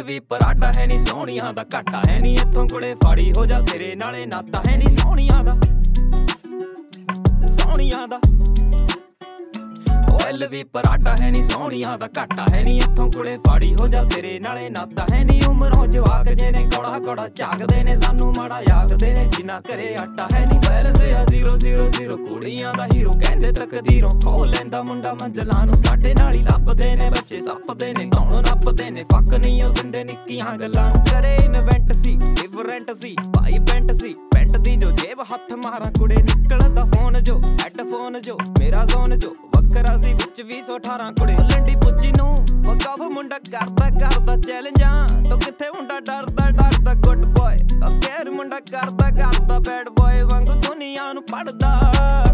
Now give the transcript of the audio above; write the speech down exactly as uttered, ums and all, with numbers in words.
ਵੀ ਪਰਾਟਾ ਹੈ ਨੀ ਸੋਹਣੀਆਂ ਦਾ ਘਾਟਾ ਹੈ ਨੀ ਇੱਥੋਂ ਕੁੜੇ ਫਾੜੀ ਹੋ ਜਾ ਤੇਰੇ ਨਾਲੇ ਨਾਤਾ ਹੈ ਨੀ ਸੋਹਣੀਆਂ ਦਾ ਸੋਹਣੀਆਂ ਦਾ ਐਲ ਵੀ ਪਰਾਟਾ ਹੈ ਨੀ ਸੋਹਣੀਆਂ ਦਾ ਘਾਟਾ ਹੈ ਨੀ ਇੱਥੋਂ ਕੁੜੇ ਫਾੜੀ ਹੋ ਜਾ ਤੇਰੇ ਨਾਲੇ ਨਾਤਾ ਹੈ ਨੀ ਉਮਰੋਂ ਜਵਾਕ ਜੇ ਨੇ ਕੋੜਾ ਕੋੜਾ ਝਾਕਦੇ ਨੇ ਸਾਨੂੰ ਮਾੜਾ ਯਾਕਦੇ ਨੇ ਜਿਨਾ ਘਰੇ ਆਟਾ ਹੈ ਨੀ ਬੈਲੈਂਸ ਆ ਜ਼ੀਰੋ ਜ਼ੀਰੋ ਜ਼ੀਰੋ ਕੁੜੀਆਂ ਦਾ ਹੀਰੋ ਕਹਿੰਦੇ ਤਕਦੀਰੋਂ ਖੋ ਲੈਂਦਾ ਮੁੰਡਾ ਮੰਜ਼ਲਾਂ ਨੂੰ ਸਾਡੇ ਨਾਲ ਹੀ ਲੱਭਦੇ ਨੇ ਬੱਚੇ ਸੱਪਦੇ ਨੇ ਕੌਣ ਨੱਪਦੇ ਨੇ ਫੱਕ ਨਹੀਂ ਉਹ ਦਿੰਦੇ ਨਿੱਕੀਆਂ ਗੱਲਾਂ ਨੂੰ ਕਰੇ ਇਨਵੈਂਟ ਸੀ ਡਿਫਰੈਂਟ ਸੀ ਭਾਈ ਪੈਂਟ ਸੀ ਪੈਂਟ ਦੀ ਜੋ ਜੇਬ ਹੱਥ ਮਾਰਾਂ ਕੁੜੇ ਨਿਕਲਦਾ ਫੋਨ ਜੋ ਹੈਡਫੋਨ ਜੋ ਮੇਰਾ ਜ਼ੋਨ ਜੋ ਵੱਖਰਾ ਸੀ ਵਿੱਚ ਵੀ ਸੌ ਅਠਾਰਾਂ ਕੁੜੇ ਲੰਡੀ ਪੁੱਜੀ ਨੂੰ ਵਕਾਫ ਮੁੰਡਾ ਕਰਦਾ ਕਰਦਾ ਚੈਲੰਜਾਂ ਤੋ ਕਿੱਥੇ ਮੁੰਡਾ ਡਰਦਾ ਡਰਦਾ ਗੁੱਡ ਬॉय ਓ ਕੇਰ ਮੁੰਡਾ ਕਰਦਾ ਕਰਦਾ ਬੈਡ ਬॉय ਵਾਂਗੂ ਦੁਨੀਆ ਨੂੰ ਪੜਦਾ